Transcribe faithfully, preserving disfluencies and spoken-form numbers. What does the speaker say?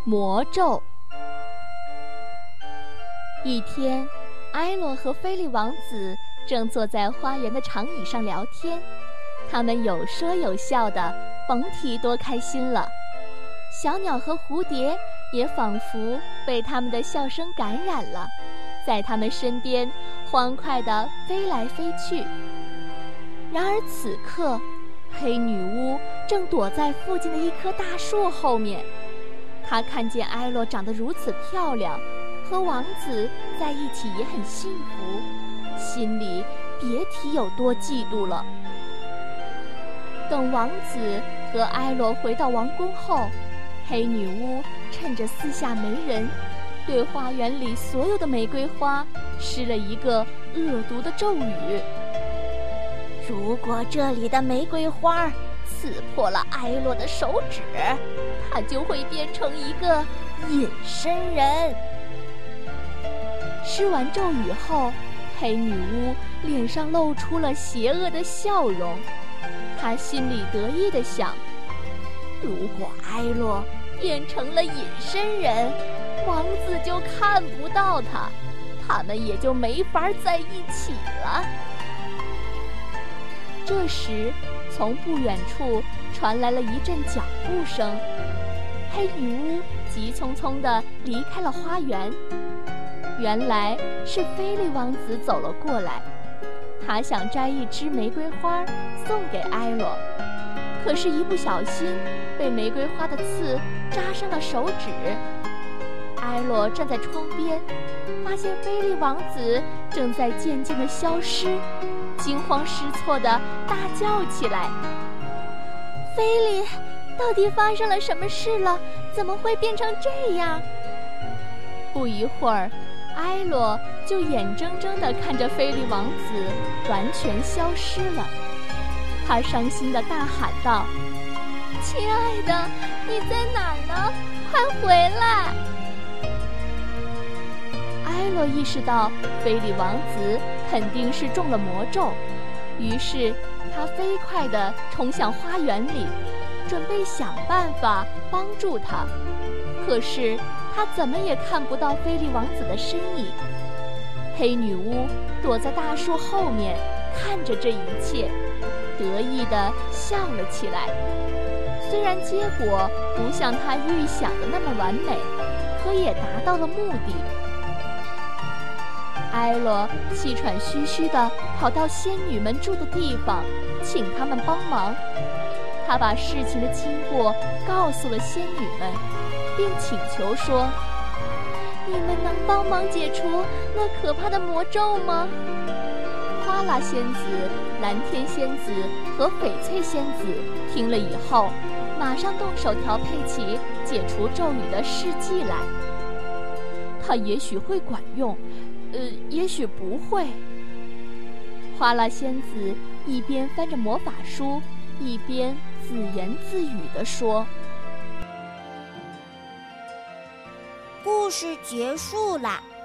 魔咒。一天，埃洛和菲利王子正坐在花园的长椅上聊天，他们有说有笑的，甭提多开心了。小鸟和蝴蝶也仿佛被他们的笑声感染了，在他们身边欢快地飞来飞去。然而此刻，黑女巫正躲在附近的一棵大树后面。她看见埃洛长得如此漂亮，和王子在一起也很幸福，心里别提有多嫉妒了。等王子和埃洛回到王宫后，黑女巫趁着四下没人，对花园里所有的玫瑰花施了一个恶毒的咒语。 如果这里的玫瑰花刺破了埃洛的手指，他就会变成一个隐身人。 施完咒语后，黑女巫脸上露出了邪恶的笑容。她心里得意地想， 如果埃洛变成了隐身人，王子就看不到他，他们也就没法在一起了。 这时，从不远处传来了一阵脚步声，黑女巫急匆匆地离开了花园。原来是菲利王子走了过来，他想摘一枝玫瑰花送给埃洛，可是一不小心被玫瑰花的刺扎伤了手指。埃洛站在窗边，发现菲利王子正在渐渐地消失，惊慌失措地大叫起来： 菲利，到底发生了什么事了？怎么会变成这样？ 不一会儿，埃洛就眼睁睁地看着菲利王子完全消失了。他伤心地大喊道： 亲爱的，你在哪儿呢？快回来！ 埃洛意识到菲利王子肯定是中了魔咒，于是他飞快地冲向花园里，准备想办法帮助他。可是他怎么也看不到菲利王子的身影。黑女巫躲在大树后面，看着这一切，得意地笑了起来。虽然结果不像她预想的那么完美，可也达到了目的。埃洛气喘吁吁地跑到仙女们住的地方，请他们帮忙。他把事情的经过告诉了仙女们，并请求说： 你们能帮忙解除那可怕的魔咒吗？ 花拉仙子、蓝天仙子和翡翠仙子听了以后，马上动手调配起解除咒语的试剂来。它也许会管用，呃，也许不会。花拉仙子一边翻着魔法书，一边自言自语地说： 故事结束啦。